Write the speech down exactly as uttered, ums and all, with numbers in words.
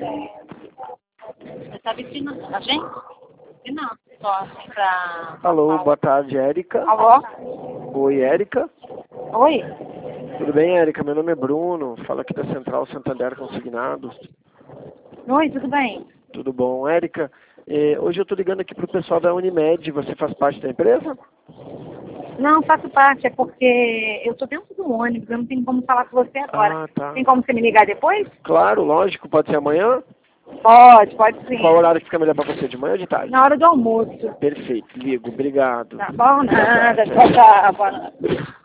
Você tá vestindo a gente? E não, só assim pra... Alô, boa tarde, Érica. Alô? Oi, Érica. Oi? Tudo bem, Érica? Meu nome é Bruno, falo aqui da Central Santander Consignados. Oi, tudo bem? Tudo bom, Érica? Eh, hoje eu estou ligando aqui para o pessoal da Unimed, você faz parte da empresa? Não, faço parte, é porque eu tô dentro do ônibus, eu não tenho como falar com você agora. Ah, tá. Tem como você me ligar depois? Claro, lógico, pode ser amanhã? Pode, pode sim. Qual horário que fica melhor para você, de manhã ou de tarde? Na hora do almoço. Perfeito, ligo, obrigado. Tá bom? Nada, tchau, tchau. Boa noite.